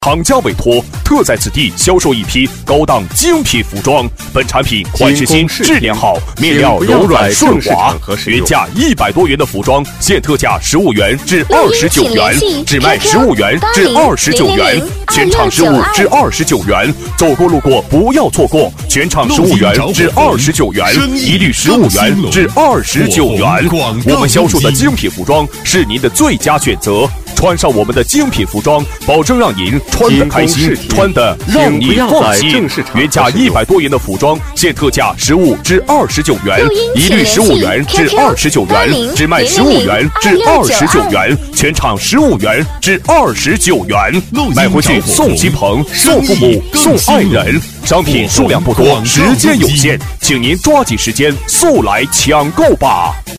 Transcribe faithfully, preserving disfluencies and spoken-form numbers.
厂家委托特在此地销售一批高档精品服装，本产品款式新、质量好，面料柔软顺滑，原价一百多元的服装，现特价十五元至二十九元，只卖十五元至二十九元，全场十五至二十九元，走过路过不要错过，全场十五元至二十九元，一律十五元至二十九元。我们销售的精品服装是您的最佳选择。穿上我们的精品服装，保证让您穿得开心，穿得让你放心。原价一百多元的服装，现特价十五至二十九元，一律十五元至二十九元，只卖十五元至二十九元，全场十五元至二十九元。买回去送亲朋、送父母、送爱人。商品数量不多，时间有限，请您抓紧时间速来抢购吧。